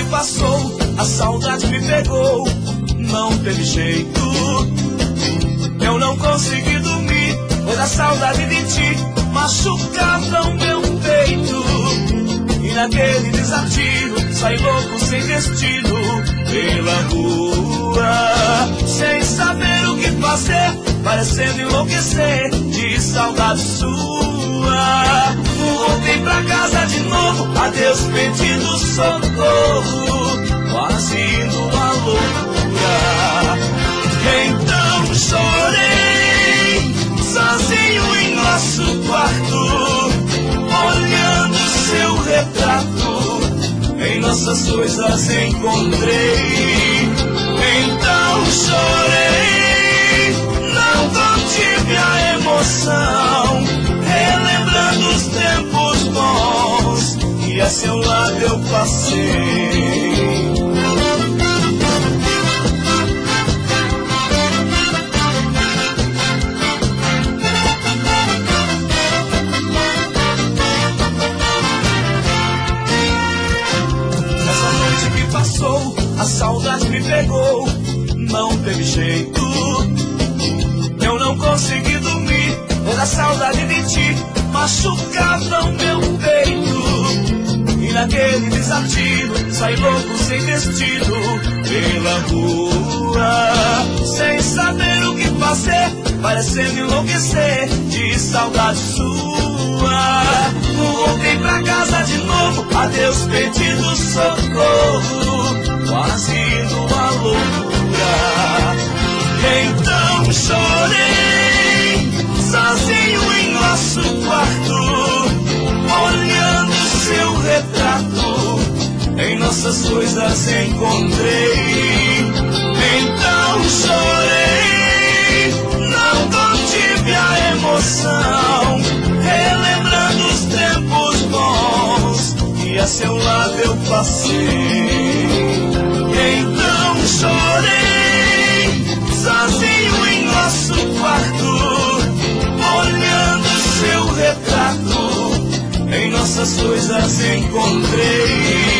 passou, a saudade me pegou, não teve jeito. Eu não consegui dormir, pois a saudade de ti machucava o meu peito. E naquele desatino, saí louco sem destino pela rua, sem saber o que fazer, parecendo enlouquecer de saudade sua. Voltei pra casa de novo, a Deus pedindo socorro, quase indo à loucura. Então chorei, sozinho em nosso quarto, olhando seu retrato, em nossas coisas encontrei. Então chorei, não contive a emoção, relembrando os tempos bons que a seu lado eu passei. A saudade me pegou, não teve jeito. Eu não consegui dormir, pois a saudade de ti machucava o meu peito. E naquele desatino, saí louco sem destino pela rua, sem saber o que fazer, parecendo enlouquecer de saudade sua. Voltei pra casa de novo, a Deus pedindo socorro, quase indo à loucura. Então chorei, sozinho em nosso quarto, olhando seu retrato, em nossas coisas encontrei. Então chorei, não contive a emoção, relembrando os tempos bons que a seu lado eu passei. Então chorei, sozinho em nosso quarto, olhando seu retrato, em nossas coisas encontrei.